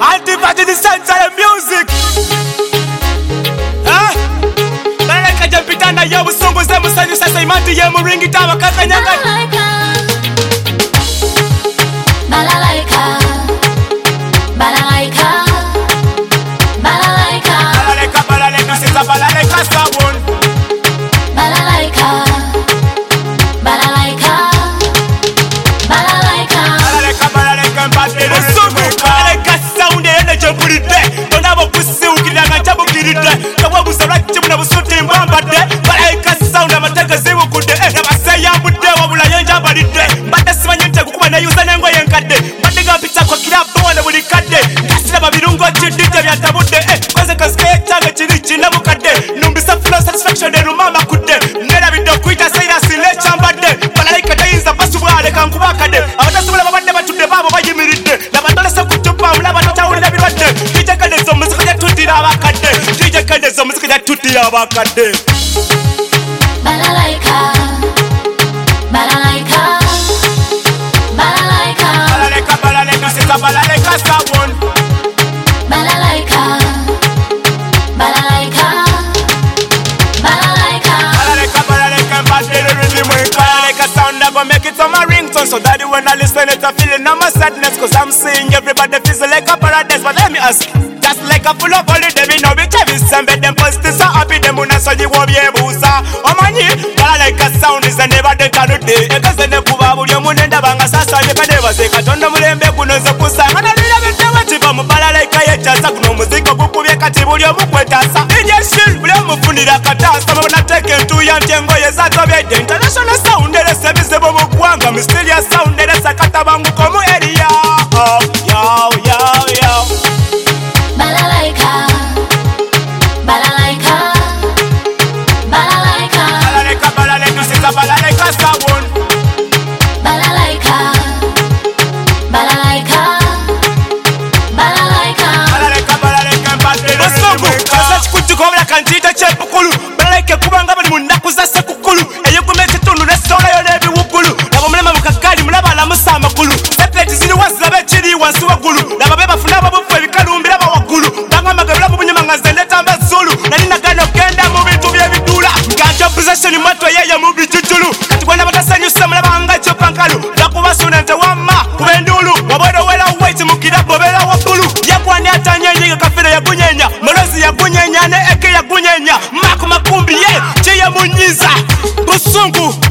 Anti-Vagin Essential Music. Balalaika jampitana ya busongo za musanyu sasa imati ya muringi tawa kakanyanga. Balalaika. Balalaika. Balalaika. Balalaika, balalaika, sisa balalaika sabon. Balalaika. Balalaika. Balalaika. Balalaika, balalaika, mbate busongo. Balalaika sound ene jambulide. Donabo pusi ukidanga jambulide. Kawa busabla chimuna busuti mbambade. Balalaika sound amateka ziwu kude. Nabase yambude wabula yonja balide. Mbate simanyente kukuba na yuza nengo yenkade. Mbate gapita kwa kila bwana bulikade. Kasina babirungo chidite vyatabude. Kwaze kaske chaga chirichi na mukade. Numbisa flow satisfaction de rumama kude. Nera video kuita sayra sile chambade. Balalaika daiza basu bwale kankubakade. Abatasubula babade batude babo bayimiride. Nabatole se kutupa mulaba tatawulira birwadde. DJ Kadezo muzika ya tutira abakade. DJ Kadezo muzika ya tutira abakade. Balalaika. Balalaika. Balalaika. Balalaika, balalaika, sisa balalaika sabon. Balalaika. Balalaika. Balalaika. Balalaika, balalaika, mbate rhythm. Balalaika sound I go make it on my ringtone, so that when I listen it I feel no more sadness, cause I'm seeing everybody feels like a paradise. But let me ask, just like a full of holiday, we know we can be some bed them positive so happy them una so you won't be able to omani. Balalaika sound is a never the kind of day. Ekase ne kuba buli omunenda banga sasa yekane bazeka tondo mulembe kunoze kusanga na lira bitewe tiba mu balalaika yechasa kuno muziko gukubye kati buli omukwetasa injeshi buli omufunira katasa mabona take ntu ya ntengo yezatobedde international sound ele service bo mukwanga mysterious sound ele sakata bangu komu area. Yo yo yo Balalaika. Balalaika. Balalaika. balalaika, balalaika, sisa balalaika sabon. Balalaika. Balalaika. Balalaika. Balalaika, balalaika, mbate busongo kasa chikutukobla kanjita chepukulu. Balalaika kubanga bali munaku za sekukulu. Eyekume kitundu nesola yo nebiwukulu. Nabo mulema mukakali mulabala musamakulu. Sepleti zili wazilabe chiri wansi wagulu. Nabo bebafuna babufu ebikalumbira bawagulu. Banga magabula bubunyuma ngazendeta mbezulu. Nanina gano genda mu bintu byebidula. Nganja possession matwa yeye mu bijujulu. Kati gwena batasanyusa mulabanga chopankalu. Nakubasuna nte wamma kubendulu. Wabodo wela wait mukirabo bela wakulu. Yakwani atanyenyi kafira yagunyenya. Molozi yagunyenya ne eke yagunyenya. Maku makumbi ye chiye munyiza. Busungu